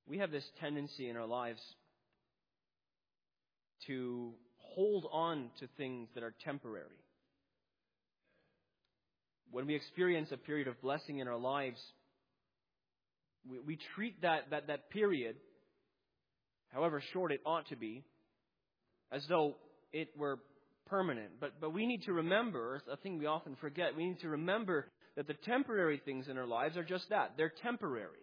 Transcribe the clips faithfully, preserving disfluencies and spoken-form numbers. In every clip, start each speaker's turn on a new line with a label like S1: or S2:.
S1: we have this tendency in our lives to hold on to things that are temporary. When we experience a period of blessing in our lives, we, we treat that, that, that period, however short it ought to be, as though it were permanent. But, but we need to remember, a thing we often forget, we need to remember that the temporary things in our lives are just that. They're temporary.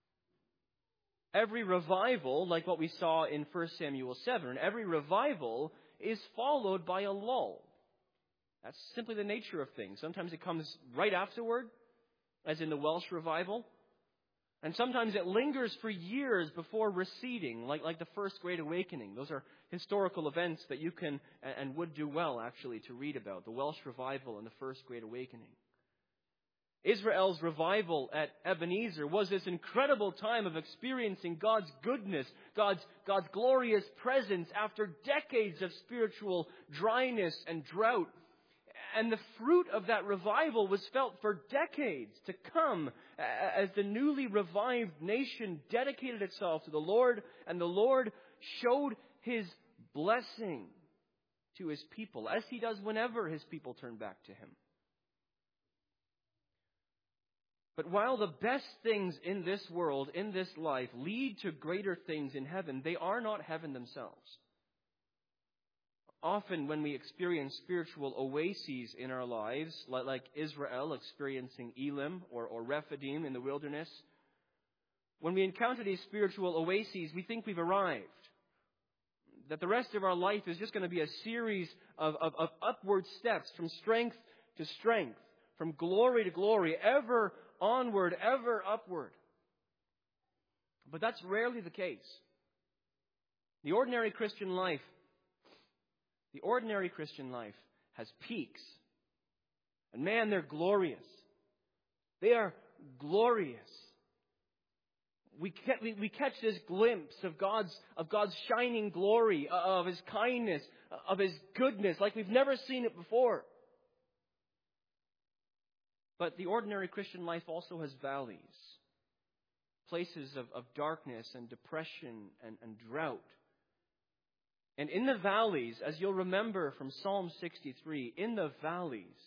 S1: Every revival, like what we saw in First Samuel seven, every revival is followed by a lull. That's simply the nature of things. Sometimes it comes right afterward, as in the Welsh revival. And sometimes it lingers for years before receding, like, like the First Great Awakening. Those are historical events that you can and would do well, actually, to read about. The Welsh revival and the First Great Awakening. Israel's revival at Ebenezer was this incredible time of experiencing God's goodness, God's, God's glorious presence after decades of spiritual dryness and drought. And the fruit of that revival was felt for decades to come as the newly revived nation dedicated itself to the Lord, and the Lord showed His blessing to His people, as He does whenever His people turn back to Him. But while the best things in this world, in this life, lead to greater things in heaven, they are not heaven themselves. Often when we experience spiritual oases in our lives, like Israel experiencing Elim or, or Rephidim in the wilderness, when we encounter these spiritual oases, we think we've arrived. That the rest of our life is just going to be a series of, of, of upward steps from strength to strength, from glory to glory, ever onward, ever upward. But that's rarely the case. The ordinary Christian life The ordinary Christian life has peaks. And man, they're glorious. They are glorious. We, ca- we, we catch this glimpse of God's, of God's shining glory, of His kindness, of His goodness, like we've never seen it before. But the ordinary Christian life also has valleys. Places of, of darkness and depression and, and drought. And in the valleys, as you'll remember from Psalm sixty-three, in the valleys,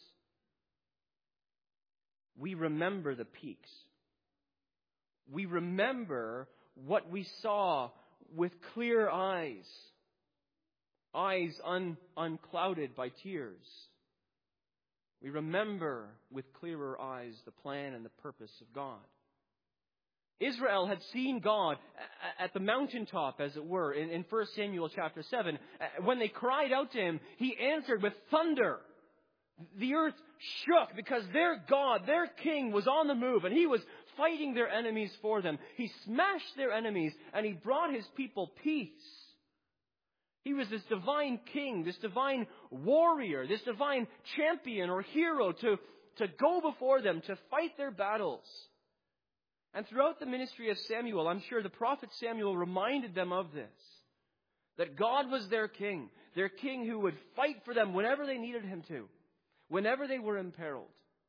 S1: we remember the peaks. We remember what we saw with clear eyes. Eyes un, unclouded by tears. We remember with clearer eyes the plan and the purpose of God. Israel had seen God at the mountaintop, as it were, in, in First Samuel chapter seven. When they cried out to Him, He answered with thunder. The earth shook because their God, their King, was on the move, and He was fighting their enemies for them. He smashed their enemies, and He brought His people peace. He was this divine King, this divine warrior, this divine champion or hero to, to go before them, to fight their battles. And throughout the ministry of Samuel, I'm sure the prophet Samuel reminded them of this. That God was their king. Their king who would fight for them whenever they needed Him to. Whenever they were imperiled.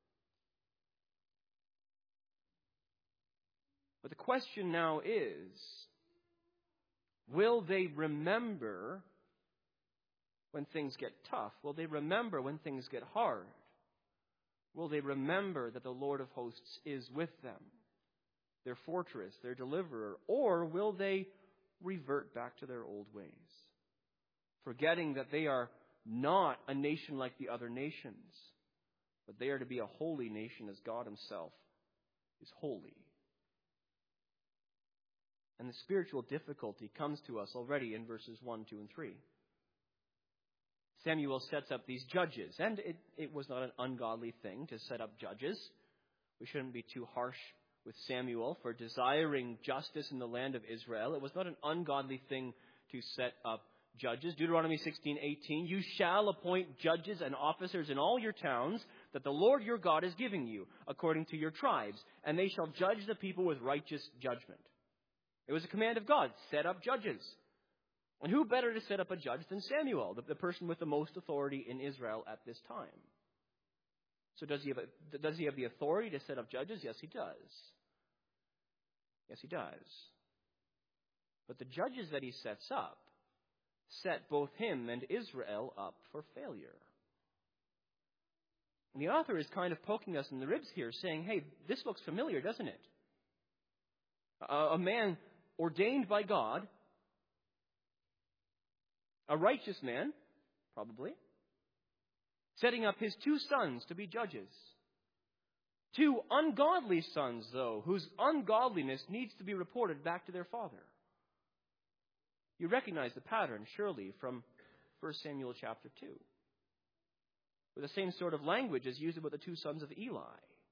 S1: But the question now is, will they remember when things get tough? Will they remember when things get hard? Will they remember that the Lord of hosts is with them? Their fortress, their deliverer, or will they revert back to their old ways, forgetting that they are not a nation like the other nations, but they are to be a holy nation as God Himself is holy. And the spiritual difficulty comes to us already in verses one, two, and three. Samuel sets up these judges, and it, it was not an ungodly thing to set up judges. We shouldn't be too harsh with Samuel for desiring justice in the land of Israel. It was not an ungodly thing to set up judges. Deuteronomy sixteen eighteen, you shall appoint judges and officers in all your towns that the Lord your God is giving you, according to your tribes, and they shall judge the people with righteous judgment. It was a command of God, set up judges. And who better to set up a judge than Samuel, the, the person with the most authority in Israel at this time? So does he have a, does he have the authority to set up judges? Yes, he does. Yes, he does. But the judges that he sets up set both him and Israel up for failure. And the author is kind of poking us in the ribs here, saying, hey, this looks familiar, doesn't it? A, a man ordained by God, a righteous man, probably, setting up his two sons to be judges. Two ungodly sons, though, whose ungodliness needs to be reported back to their father. You recognize the pattern, surely, from First Samuel chapter two. With the same sort of language as used about the two sons of Eli.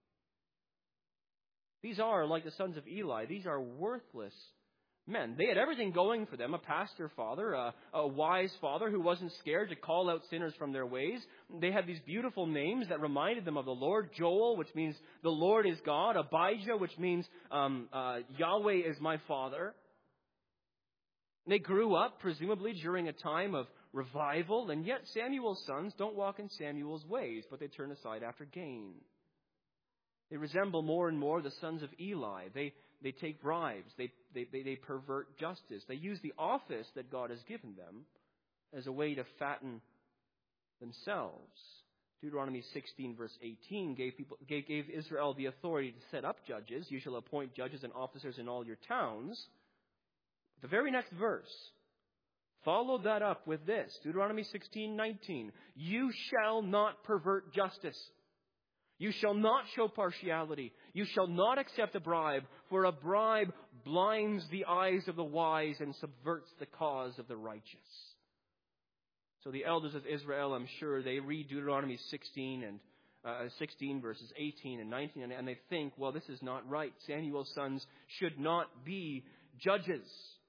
S1: These are, like the sons of Eli, these are worthless men. They had everything going for them. A pastor father, a, a wise father who wasn't scared to call out sinners from their ways. They had these beautiful names that reminded them of the Lord. Joel, which means the Lord is God. Abijah, which means um, uh, Yahweh is my father. They grew up, presumably, during a time of revival, and yet Samuel's sons don't walk in Samuel's ways, but they turn aside after gain. They resemble more and more the sons of Eli. They they take bribes. They, they, they, they pervert justice. They use the office that God has given them as a way to fatten themselves. Deuteronomy sixteen, verse eighteen, gave, people, gave, gave Israel the authority to set up judges. You shall appoint judges and officers in all your towns. The very next verse followed that up with this. Deuteronomy sixteen, nineteen. You shall not pervert justice. You shall not show partiality. You shall not accept a bribe, for a bribe blinds the eyes of the wise and subverts the cause of the righteous. So the elders of Israel, I'm sure, they read Deuteronomy sixteen and uh, sixteen verses eighteen and nineteen, and, and they think, well, this is not right. Samuel's sons should not be judges.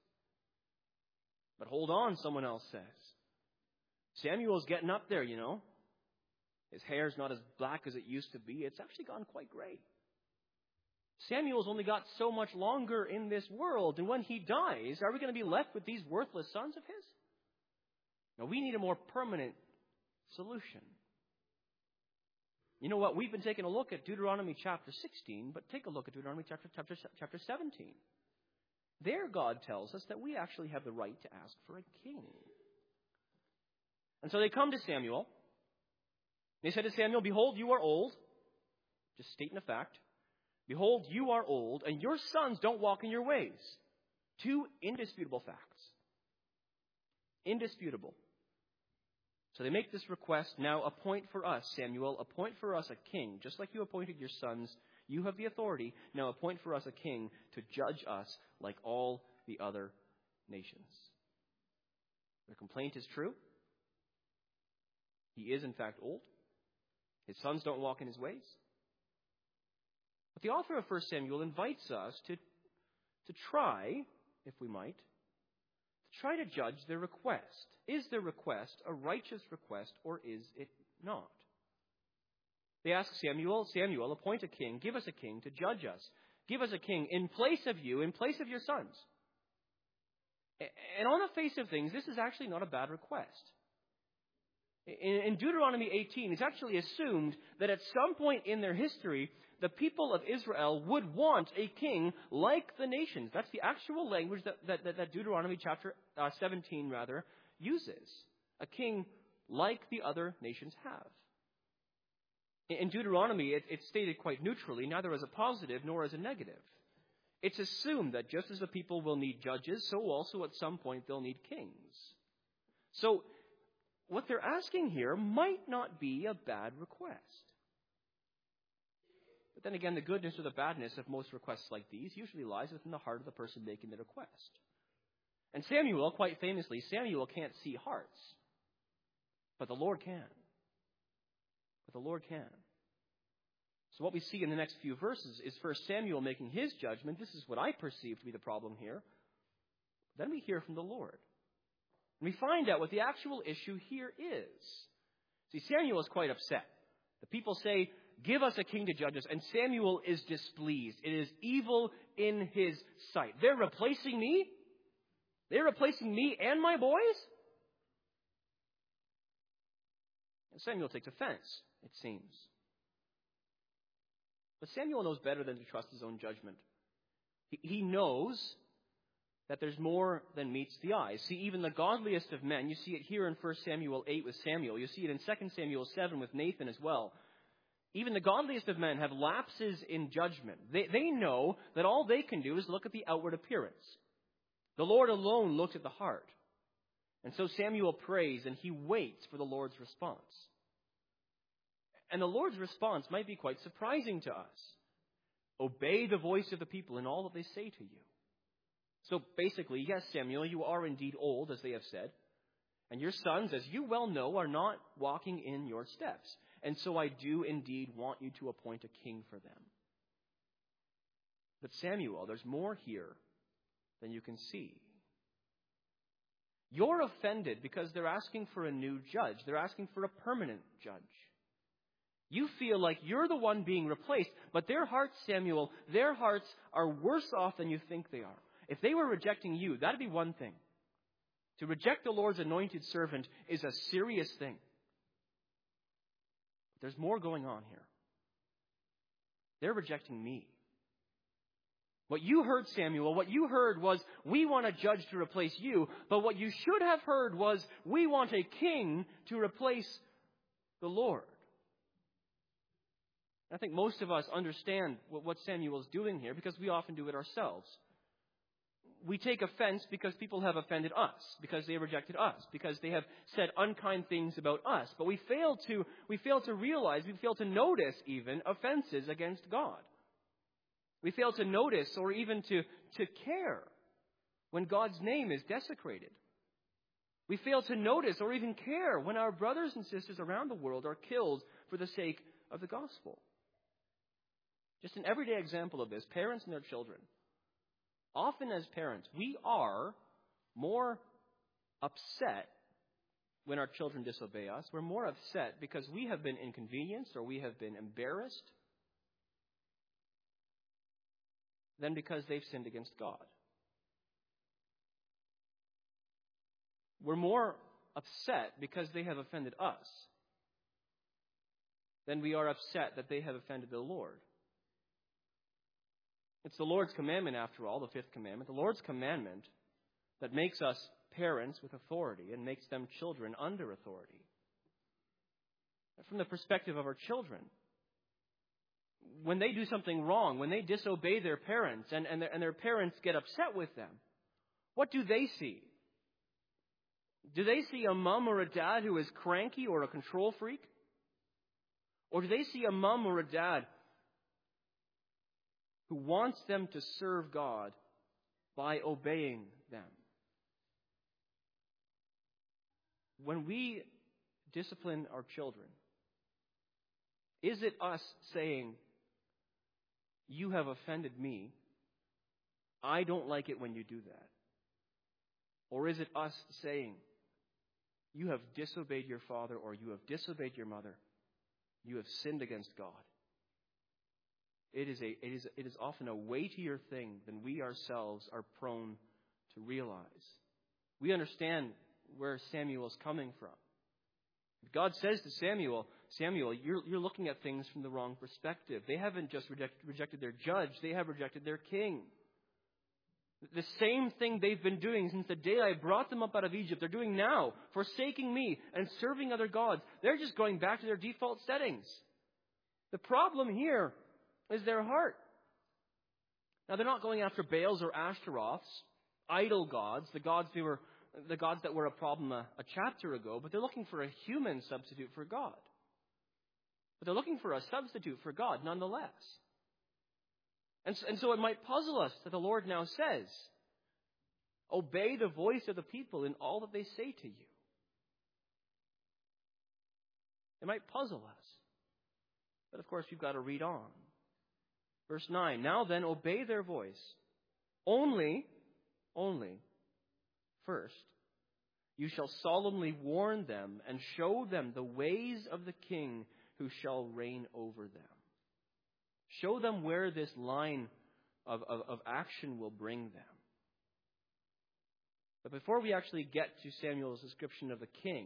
S1: But hold on, someone else says. Samuel's getting up there, you know. His hair's not as black as it used to be. It's actually gone quite gray. Samuel's only got so much longer in this world, and when he dies, are we going to be left with these worthless sons of his? No, we need a more permanent solution. You know what? We've been taking a look at Deuteronomy chapter sixteen, but take a look at Deuteronomy chapter, chapter, chapter seventeen. There, God tells us that we actually have the right to ask for a king. And so they come to Samuel. They said to Samuel, behold, you are old. Just stating a fact. Behold, you are old, and your sons don't walk in your ways. Two indisputable facts. Indisputable. So they make this request. Now appoint for us, Samuel, appoint for us a king. Just like you appointed your sons, you have the authority. Now appoint for us a king to judge us like all the other nations. Their complaint is true. He is, in fact, old. His sons don't walk in his ways. But the author of First Samuel invites us to, to try, if we might, to try to judge their request. Is their request a righteous request, or is it not? They ask Samuel, Samuel, appoint a king, give us a king to judge us. Give us a king in place of you, in place of your sons. And on the face of things, this is actually not a bad request. In Deuteronomy eighteen, it's actually assumed that at some point in their history, the people of Israel would want a king like the nations. That's the actual language that, that, that Deuteronomy chapter uh, seventeen, rather, uses. A king like the other nations have. In Deuteronomy, it, it's stated quite neutrally, neither as a positive nor as a negative. It's assumed that just as the people will need judges, so also at some point they'll need kings. So, what they're asking here might not be a bad request. But then again, the goodness or the badness of most requests like these usually lies within the heart of the person making the request. And Samuel, quite famously, Samuel can't see hearts. But the Lord can. But the Lord can. So what we see in the next few verses is first Samuel making his judgment. This is what I perceive to be the problem here. Then we hear from the Lord. And we find out what the actual issue here is. See, Samuel is quite upset. The people say, give us a king to judge us. And Samuel is displeased. It is evil in his sight. They're replacing me? They're replacing me and my boys? And Samuel takes offense, it seems. But Samuel knows better than to trust his own judgment. He, he knows that there's more than meets the eye. See, even the godliest of men, you see it here in First Samuel eight with Samuel. You see it in Second Samuel seven with Nathan as well. Even the godliest of men have lapses in judgment. They, they know that all they can do is look at the outward appearance. The Lord alone looks at the heart. And so Samuel prays and he waits for the Lord's response. And the Lord's response might be quite surprising to us. Obey the voice of the people in all that they say to you. So basically, yes, Samuel, you are indeed old, as they have said. And your sons, as you well know, are not walking in your steps. And so I do indeed want you to appoint a king for them. But Samuel, there's more here than you can see. You're offended because they're asking for a new judge. They're asking for a permanent judge. You feel like you're the one being replaced, but their hearts, Samuel, their hearts are worse off than you think they are. If they were rejecting you, that'd be one thing. To reject the Lord's anointed servant is a serious thing. There's more going on here. They're rejecting me. What you heard, Samuel, what you heard was, we want a judge to replace you. But what you should have heard was, we want a king to replace the Lord. I think most of us understand what Samuel is doing here because we often do it ourselves. We take offense because people have offended us, because they rejected us, because they have said unkind things about us. But we fail to, we fail to realize, we fail to notice even offenses against God. We fail to notice or even to, to care when God's name is desecrated. We fail to notice or even care when our brothers and sisters around the world are killed for the sake of the gospel. Just an everyday example of this, parents and their children. Often as parents, we are more upset when our children disobey us. We're more upset because we have been inconvenienced or we have been embarrassed than because they've sinned against God. We're more upset because they have offended us than we are upset that they have offended the Lord. It's the Lord's commandment, after all, the fifth commandment, the Lord's commandment that makes us parents with authority and makes them children under authority. From the perspective of our children, when they do something wrong, when they disobey their parents and, and, their, and their parents get upset with them, what do they see? Do they see a mom or a dad who is cranky or a control freak? Or do they see a mom or a dad who wants them to serve God by obeying them? When we discipline our children, is it us saying, you have offended me, I don't like it when you do that? Or is it us saying, you have disobeyed your father or you have disobeyed your mother, you have sinned against God? It is, a, it, is, it is often a weightier thing than we ourselves are prone to realize. We understand where Samuel is coming from. God says to Samuel, Samuel, you're, you're looking at things from the wrong perspective. They haven't just reject, rejected their judge, they have rejected their king. The same thing they've been doing since the day I brought them up out of Egypt, they're doing now, forsaking me and serving other gods. They're just going back to their default settings. The problem here is their heart. Now, they're not going after Baals or Ashtaroths, idol gods, the gods they were, the gods that were a problem a, a chapter ago, but they're looking for a human substitute for God. But they're looking for a substitute for God nonetheless. And, and so it might puzzle us that the Lord now says, obey the voice of the people in all that they say to you. It might puzzle us. But of course, you've got to read on. Verse nine, now then, obey their voice. Only, only, first, you shall solemnly warn them and show them the ways of the king who shall reign over them. Show them where this line of, of, of action will bring them. But before we actually get to Samuel's description of the king,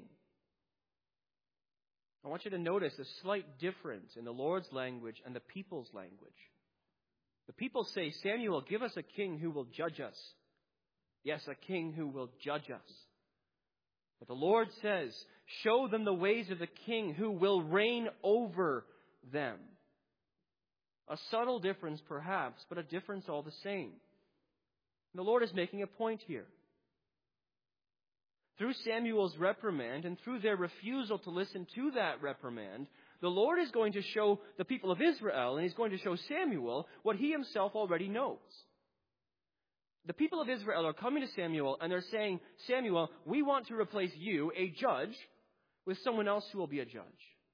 S1: I want you to notice a slight difference in the Lord's language and the people's language. The people say, Samuel, give us a king who will judge us Yes, a king who will judge us. But the Lord says, show them the ways of the king who will reign over them. A subtle difference perhaps, but a difference all the same. And the Lord is making a point here. Through Samuel's reprimand and through their refusal to listen to that reprimand, the Lord is going to show the people of Israel, and He's going to show Samuel what He Himself already knows. The people of Israel are coming to Samuel and they're saying, Samuel, we want to replace you, a judge, with someone else who will be a judge.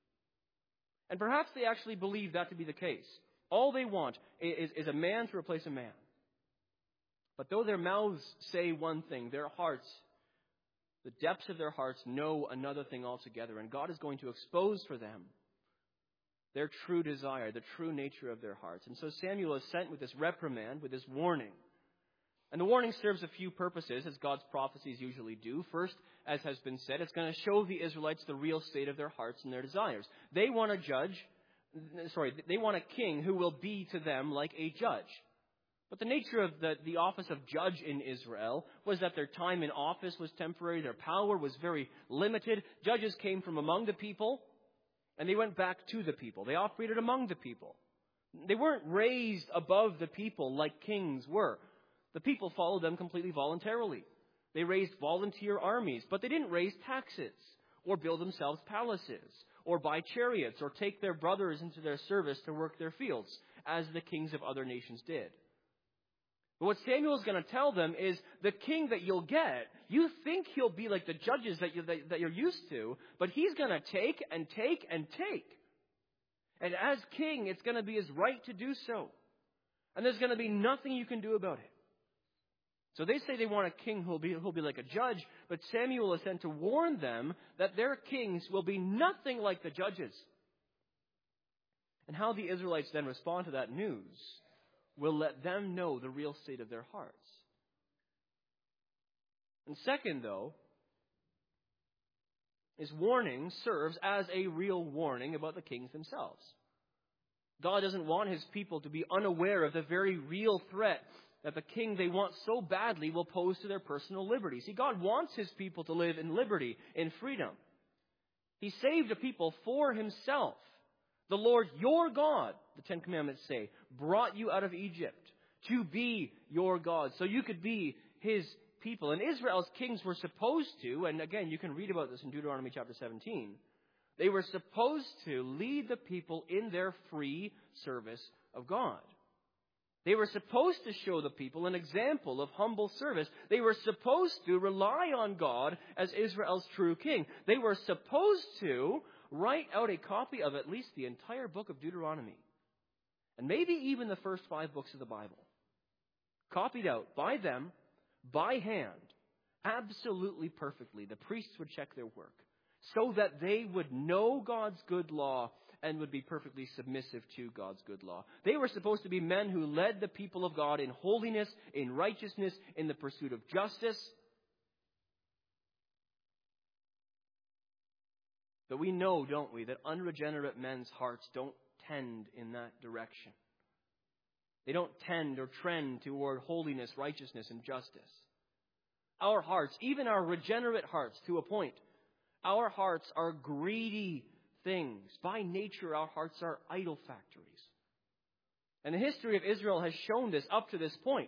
S1: And perhaps they actually believe that to be the case. All they want is, is a man to replace a man. But though their mouths say one thing, their hearts, the depths of their hearts know another thing altogether. And God is going to expose for them their true desire, the true nature of their hearts. And so Samuel is sent with this reprimand, with this warning. And the warning serves a few purposes, as God's prophecies usually do. First, as has been said, it's going to show the Israelites the real state of their hearts and their desires. They want a judge, sorry, they want a king who will be to them like a judge. But the nature of the, the office of judge in Israel was that their time in office was temporary, their power was very limited. Judges came from among the people, and they went back to the people. They operated among the people. They weren't raised above the people like kings were. The people followed them completely voluntarily. They raised volunteer armies, but they didn't raise taxes or build themselves palaces or buy chariots or take their brothers into their service to work their fields, as the kings of other nations did. But what Samuel is going to tell them is the king that you'll get, you think he'll be like the judges that, you, that, that you're used to, but he's going to take and take and take. And as king, it's going to be his right to do so. And there's going to be nothing you can do about it. So they say they want a king who will be, who will be like a judge, but Samuel is sent to warn them that their kings will be nothing like the judges. And how the Israelites then respond to that news will let them know the real state of their hearts. And second, though, his warning serves as a real warning about the kings themselves. God doesn't want His people to be unaware of the very real threat that the king they want so badly will pose to their personal liberty. See, God wants His people to live in liberty, in freedom. He saved a people for Himself. The Lord your God, the Ten Commandments say, brought you out of Egypt to be your God, so you could be His people. And Israel's kings were supposed to, and again, you can read about this in Deuteronomy chapter seventeen, they were supposed to lead the people in their free service of God. They were supposed to show the people an example of humble service. They were supposed to rely on God as Israel's true king. They were supposed to write out a copy of at least the entire book of Deuteronomy. And maybe even the first five books of the Bible. Copied out by them, by hand, absolutely perfectly. The priests would check their work so that they would know God's good law and would be perfectly submissive to God's good law. They were supposed to be men who led the people of God in holiness, in righteousness, in the pursuit of justice. But we know, don't we, that unregenerate men's hearts don't tend in that direction. They don't tend or trend toward holiness, righteousness, and justice. Our hearts, even our regenerate hearts to a point, our hearts are greedy things. By nature, our hearts are idol factories. And the history of Israel has shown this up to this point.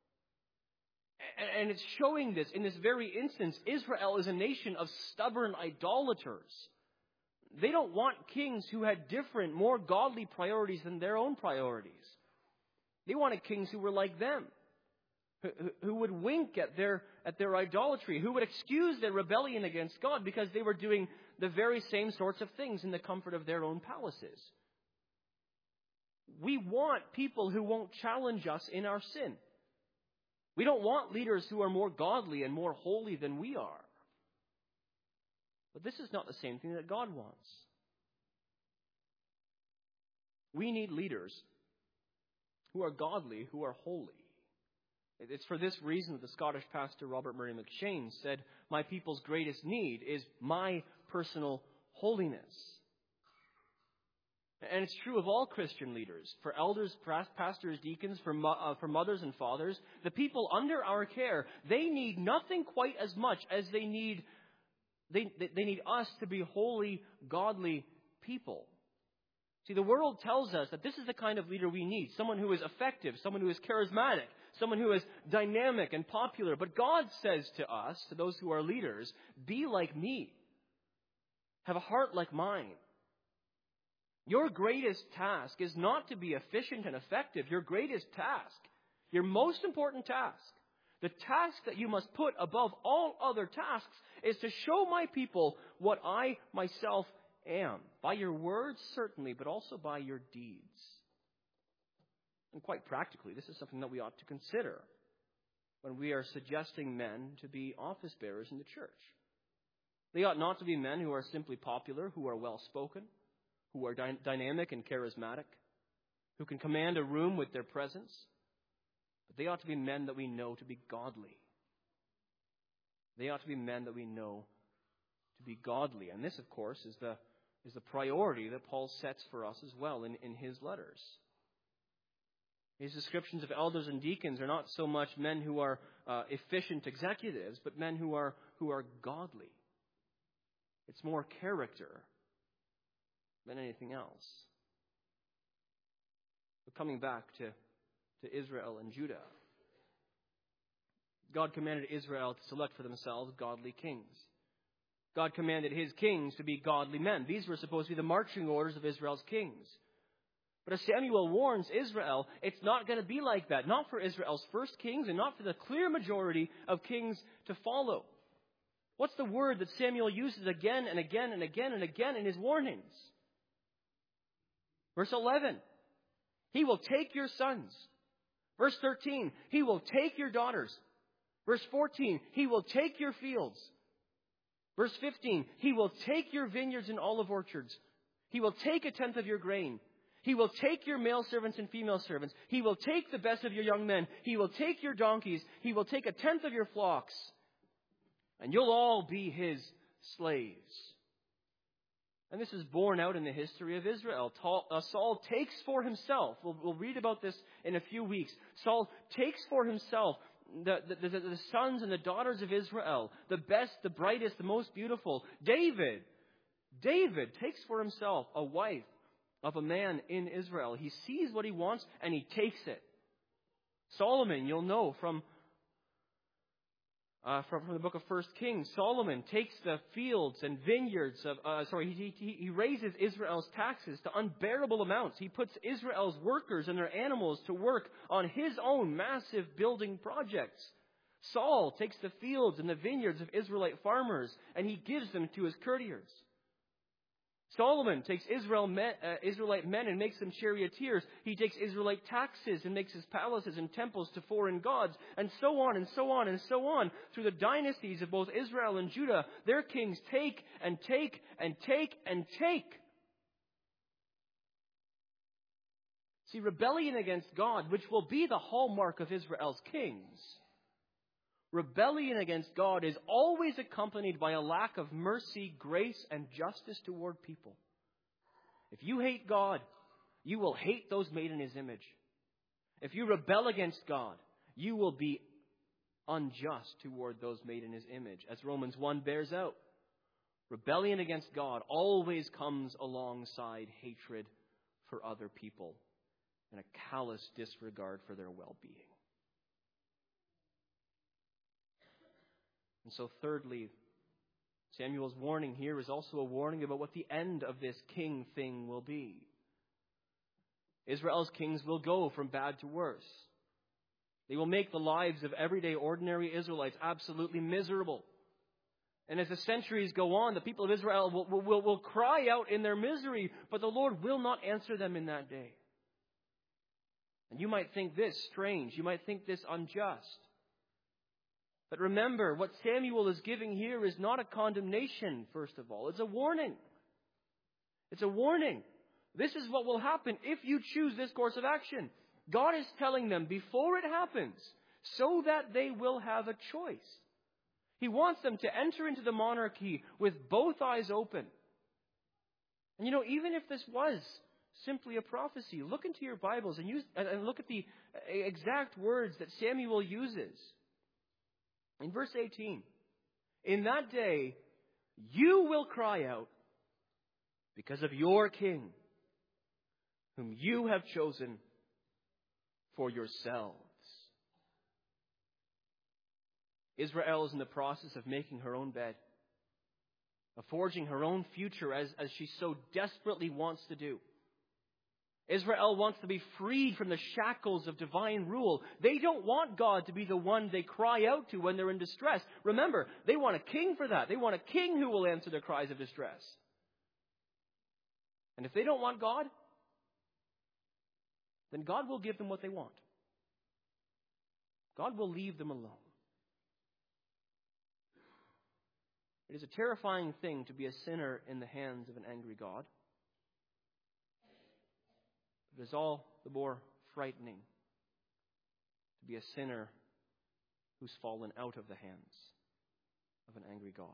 S1: And it's showing this in this very instance. Israel is a nation of stubborn idolaters. They don't want kings who had different, more godly priorities than their own priorities. They wanted kings who were like them, who, who would wink at their, at their idolatry, who would excuse their rebellion against God because they were doing the very same sorts of things in the comfort of their own palaces. We want people who won't challenge us in our sin. We don't want leaders who are more godly and more holy than we are. But this is not the same thing that God wants. We need leaders who are godly, who are holy. It's for this reason that the Scottish pastor Robert Murray McShane said, "My people's greatest need is my personal holiness." And it's true of all Christian leaders, for elders, pastors, deacons, for, mo- uh, for mothers and fathers. The people under our care, they need nothing quite as much as they need, they, they need us to be holy, godly people. See, the world tells us that this is the kind of leader we need. Someone who is effective, someone who is charismatic, someone who is dynamic and popular. But God says to us, to those who are leaders, be like me. Have a heart like mine. Your greatest task is not to be efficient and effective. Your greatest task, your most important task, the task that you must put above all other tasks is to show my people what I myself am. By your words, certainly, but also by your deeds. And quite practically, this is something that we ought to consider when we are suggesting men to be office bearers in the church. They ought not to be men who are simply popular, who are well-spoken, who are dy- dynamic and charismatic, who can command a room with their presence. But they ought to be men that we know to be godly. They ought to be men that we know to be godly. And this, of course, is the, is the priority that Paul sets for us as well in, in his letters. His descriptions of elders and deacons are not so much men who are uh, efficient executives, but men who are, who are godly. It's more character than anything else. But coming back to, to Israel and Judah, God commanded Israel to select for themselves godly kings. God commanded his kings to be godly men. These were supposed to be the marching orders of Israel's kings. But as Samuel warns Israel, it's not going to be like that. Not for Israel's first kings and not for the clear majority of kings to follow. What's the word that Samuel uses again and again and again and again in his warnings? Verse eleven, he will take your sons. Verse thirteen, he will take your daughters. Verse fourteen, he will take your fields. Verse fifteen, he will take your vineyards and olive orchards. He will take a tenth of your grain. He will take your male servants and female servants. He will take the best of your young men. He will take your donkeys. He will take a tenth of your flocks. And you'll all be his slaves. And this is borne out in the history of Israel. Saul takes for himself, we'll, we'll read about this in a few weeks, Saul takes for himself the, the, the, the sons and the daughters of Israel, the best, the brightest, the most beautiful. David, David takes for himself a wife of a man in Israel. He sees what he wants and he takes it. Solomon, you'll know from Uh, from, from the book of First Kings, Solomon takes the fields and vineyards of, uh, sorry, he, he, he raises Israel's taxes to unbearable amounts. He puts Israel's workers and their animals to work on his own massive building projects. Saul takes the fields and the vineyards of Israelite farmers and he gives them to his courtiers. Solomon takes Israel men, uh, Israelite men and makes them charioteers. He takes Israelite taxes and makes his palaces and temples to foreign gods, and so on and so on and so on. Through the dynasties of both Israel and Judah, their kings take and take and take and take. See, rebellion against God, which will be the hallmark of Israel's kings, rebellion against God is always accompanied by a lack of mercy, grace, and justice toward people. If you hate God, you will hate those made in his image. If you rebel against God, you will be unjust toward those made in his image, as Romans one bears out. Rebellion against God always comes alongside hatred for other people and a callous disregard for their well-being. And so thirdly, Samuel's warning here is also a warning about what the end of this king thing will be. Israel's kings will go from bad to worse. They will make the lives of everyday ordinary Israelites absolutely miserable. And as the centuries go on, the people of Israel will, will, will cry out in their misery, but the Lord will not answer them in that day. And you might think this strange. You might think this unjust. But remember, what Samuel is giving here is not a condemnation, first of all. It's a warning. It's a warning. This is what will happen if you choose this course of action. God is telling them before it happens, so that they will have a choice. He wants them to enter into the monarchy with both eyes open. And you know, even if this was simply a prophecy. Look into your Bibles and use and look at the exact words that Samuel uses. In verse eighteen, in that day you will cry out because of your king, whom you have chosen for yourselves. Israel is in the process of making her own bed, of forging her own future as, as she so desperately wants to do. Israel wants to be freed from the shackles of divine rule. They don't want God to be the one they cry out to when they're in distress. Remember, they want a king for that. They want a king who will answer their cries of distress. And if they don't want God, then God will give them what they want. God will leave them alone. It is a terrifying thing to be a sinner in the hands of an angry God. It is all the more frightening to be a sinner who's fallen out of the hands of an angry God.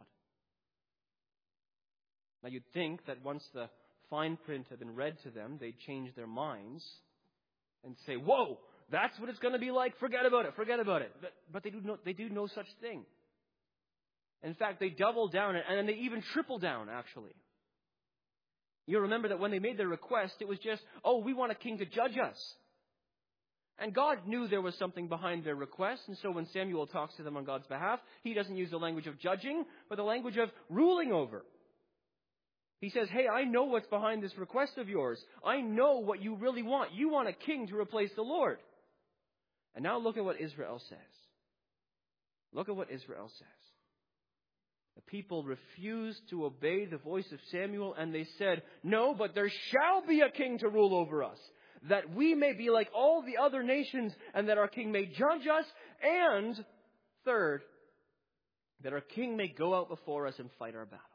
S1: Now you'd think that once the fine print had been read to them, they'd change their minds and say, whoa, that's what it's going to be like. Forget about it. Forget about it. But, but they do no, they do no such thing. In fact, they double down and they even triple down, actually. You remember that when they made their request, it was just, oh, we want a king to judge us. And God knew there was something behind their request. And so when Samuel talks to them on God's behalf, he doesn't use the language of judging, but the language of ruling over. He says, hey, I know what's behind this request of yours. I know what you really want. You want a king to replace the Lord. And now look at what Israel says. Look at what Israel says. The people refused to obey the voice of Samuel, and they said, no, but there shall be a king to rule over us, that we may be like all the other nations, and that our king may judge us, and, third, that our king may go out before us and fight our battles.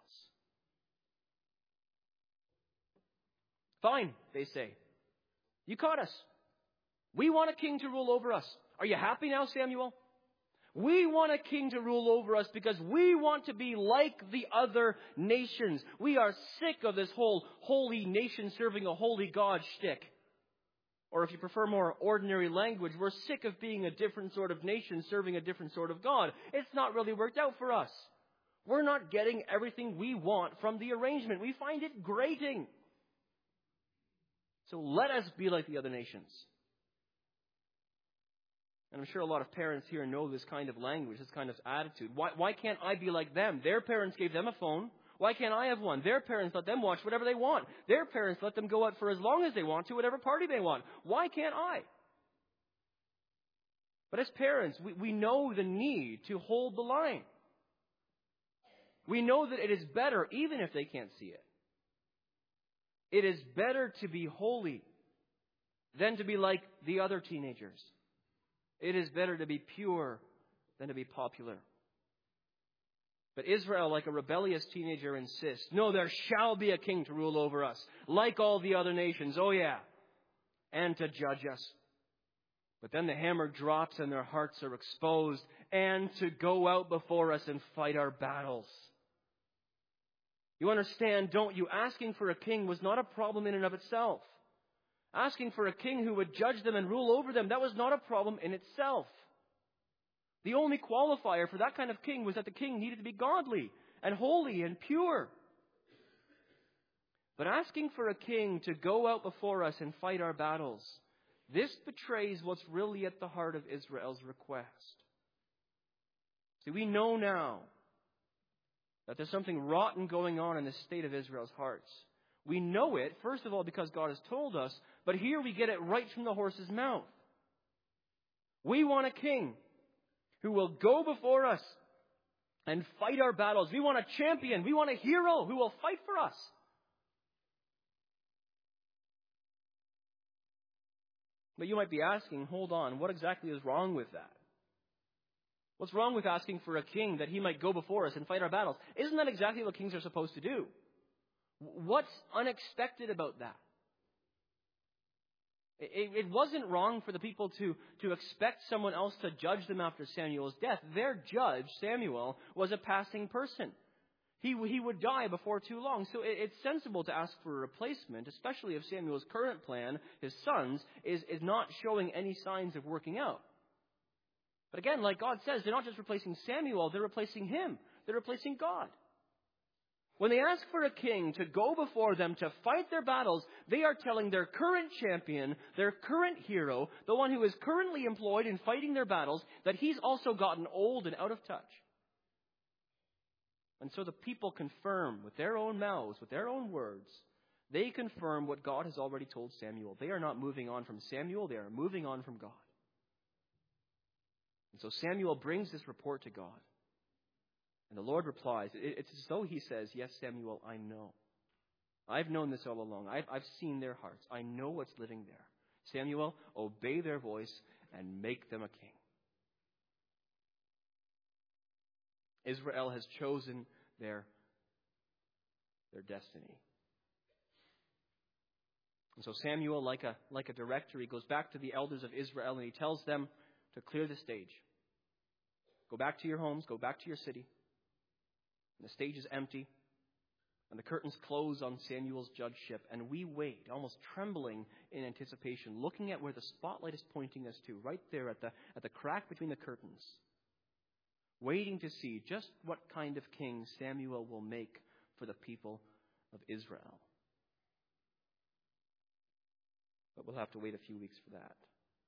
S1: Fine, they say. You caught us. We want a king to rule over us. Are you happy now, Samuel? We want a king to rule over us because we want to be like the other nations. We are sick of this whole holy nation serving a holy God shtick. Or if you prefer more ordinary language, we're sick of being a different sort of nation serving a different sort of God. It's not really worked out for us. We're not getting everything we want from the arrangement. We find it grating. So let us be like the other nations. And I'm sure a lot of parents here know this kind of language, this kind of attitude. Why, why can't I be like them? Their parents gave them a phone. Why can't I have one? Their parents let them watch whatever they want. Their parents let them go out for as long as they want to, whatever party they want. Why can't I? But as parents, we, we know the need to hold the line. We know that it is better, even if they can't see it. It is better to be holy than to be like the other teenagers. It is better to be pure than to be popular. But Israel, like a rebellious teenager, insists, no, there shall be a king to rule over us, like all the other nations, oh yeah, and to judge us. But then the hammer drops and their hearts are exposed, and to go out before us and fight our battles. You understand, don't you? Asking for a king was not a problem in and of itself. Asking for a king who would judge them and rule over them, that was not a problem in itself. The only qualifier for that kind of king was that the king needed to be godly and holy and pure. But asking for a king to go out before us and fight our battles, this betrays what's really at the heart of Israel's request. See, we know now that there's something rotten going on in the state of Israel's hearts. We know it, first of all, because God has told us, but here we get it right from the horse's mouth. We want a king who will go before us and fight our battles. We want a champion. We want a hero who will fight for us. But you might be asking, hold on, what exactly is wrong with that? What's wrong with asking for a king that he might go before us and fight our battles? Isn't that exactly what kings are supposed to do? What's unexpected about that? It, it wasn't wrong for the people to, to expect someone else to judge them after Samuel's death. Their judge, Samuel, was a passing person. He, he would die before too long. So it, it's sensible to ask for a replacement, especially if Samuel's current plan, his sons, is, is not showing any signs of working out. But again, like God says, they're not just replacing Samuel, they're replacing him. They're replacing God. When they ask for a king to go before them to fight their battles, they are telling their current champion, their current hero, the one who is currently employed in fighting their battles, that he's also gotten old and out of touch. And so the people confirm with their own mouths, with their own words, they confirm what God has already told Samuel. They are not moving on from Samuel, they are moving on from God. And so Samuel brings this report to God. And the Lord replies, it's as though he says, yes, Samuel, I know. I've known this all along. I've, I've seen their hearts. I know what's living there. Samuel, obey their voice and make them a king. Israel has chosen their, their destiny. And so Samuel, like a, like a director, he goes back to the elders of Israel and he tells them to clear the stage. Go back to your homes, go back to your city. And the stage is empty. And the curtains close on Samuel's judgeship. And we wait, almost trembling in anticipation, looking at where the spotlight is pointing us to, right there at the, at the crack between the curtains. Waiting to see just what kind of king Samuel will make for the people of Israel. But we'll have to wait a few weeks for that.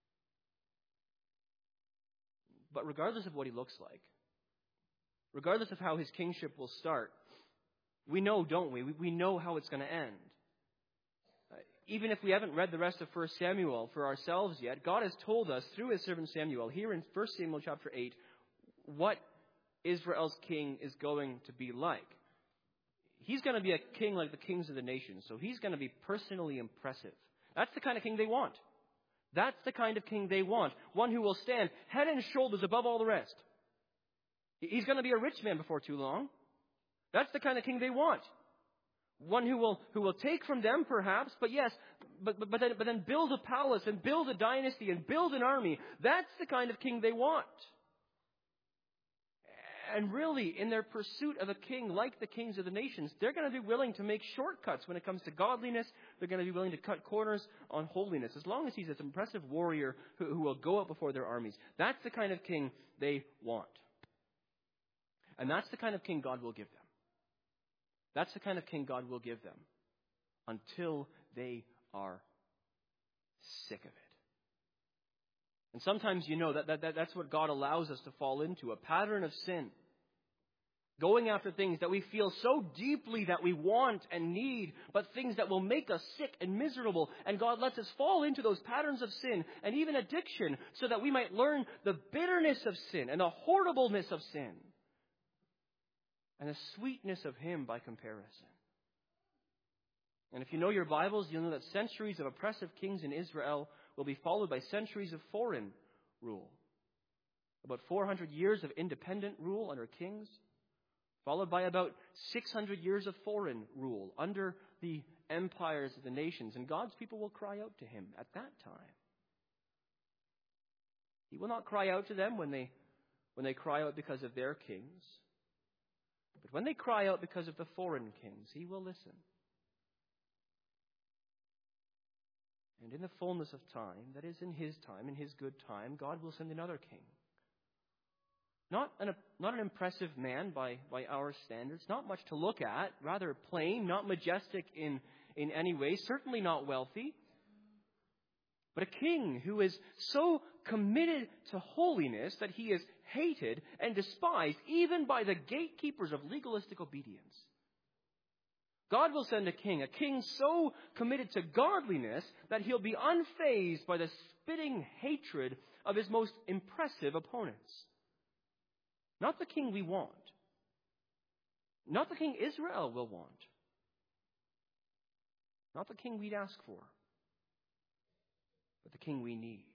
S1: But regardless of what he looks like, regardless of how his kingship will start, we know, don't we? We know how it's going to end. Uh, even if we haven't read the rest of First Samuel for ourselves yet, God has told us through his servant Samuel, here in First Samuel chapter eight, what Israel's king is going to be like. He's going to be a king like the kings of the nations, so he's going to be personally impressive. That's the kind of king they want. That's the kind of king they want. One who will stand head and shoulders above all the rest. He's going to be a rich man before too long. That's the kind of king they want. One who will who will take from them, perhaps, but yes, but, but, but, then, but then build a palace and build a dynasty and build an army. That's the kind of king they want. And really, in their pursuit of a king like the kings of the nations, they're going to be willing to make shortcuts when it comes to godliness. They're going to be willing to cut corners on holiness, as long as he's this impressive warrior who, who will go out before their armies. That's the kind of king they want. And that's the kind of king God will give them. That's the kind of king God will give them until they are sick of it. And sometimes, you know, that, that, that that's what God allows us to fall into, a pattern of sin. Going after things that we feel so deeply that we want and need, but things that will make us sick and miserable. And God lets us fall into those patterns of sin and even addiction so that we might learn the bitterness of sin and the horribleness of sin and the sweetness of him by comparison. And if you know your Bibles, you'll know that centuries of oppressive kings in Israel will be followed by centuries of foreign rule. About four hundred years of independent rule under kings, followed by about six hundred years of foreign rule under the empires of the nations. And God's people will cry out to him at that time. He will not cry out to them when they, when they cry out because of their kings. But when they cry out because of the foreign kings, he will listen. And in the fullness of time, that is in his time, in his good time, God will send another king. Not an, not an impressive man by, by our standards, not much to look at, rather plain, not majestic in, in any way, certainly not wealthy, but a king who is so committed to holiness that he is hated and despised even by the gatekeepers of legalistic obedience. God will send a king, a king so committed to godliness that he'll be unfazed by the spitting hatred of his most impressive opponents. Not the king we want. Not the king Israel will want. Not the king we'd ask for. But the king we need.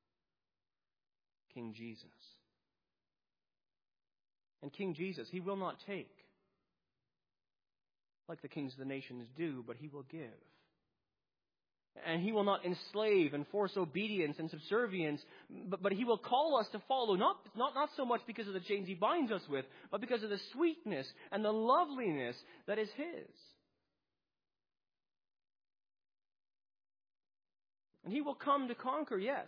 S1: King Jesus. And King Jesus, he will not take like the kings of the nations do, but he will give. And he will not enslave and force obedience and subservience, but, but he will call us to follow, not, not, not so much because of the chains he binds us with, but because of the sweetness and the loveliness that is his. And he will come to conquer, yes.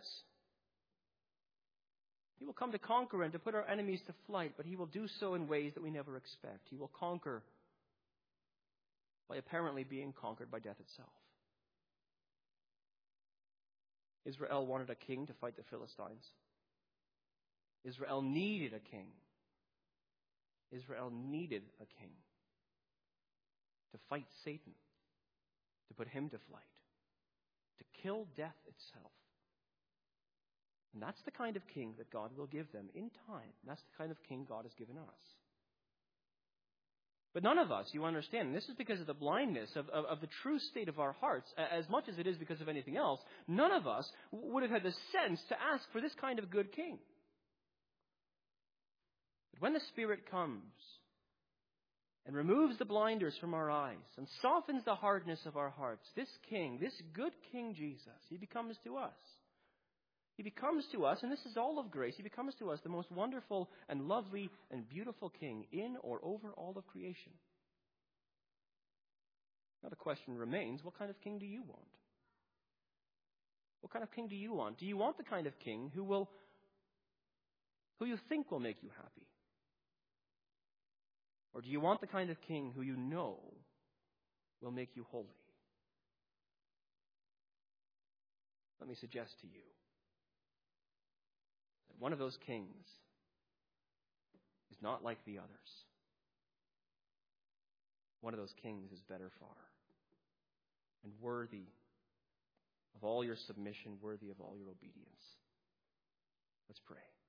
S1: He will come to conquer and to put our enemies to flight, but he will do so in ways that we never expect. He will conquer by apparently being conquered by death itself. Israel wanted a king to fight the Philistines. Israel needed a king. Israel needed a king to fight Satan, to put him to flight, to kill death itself. And that's the kind of king that God will give them in time. That's the kind of king God has given us. But none of us, you understand, and this is because of the blindness of, of, of the true state of our hearts, as much as it is because of anything else, none of us would have had the sense to ask for this kind of good king. But when the Spirit comes and removes the blinders from our eyes and softens the hardness of our hearts, this king, this good King Jesus, he becomes to us. He becomes to us, and this is all of grace, he becomes to us the most wonderful and lovely and beautiful king in or over all of creation. Now the question remains, what kind of king do you want? What kind of king do you want? Do you want the kind of king who will, who you think will make you happy? Or do you want the kind of king who you know will make you holy? Let me suggest to you that one of those kings is not like the others. One of those kings is better far and worthy of all your submission, worthy of all your obedience. Let's pray.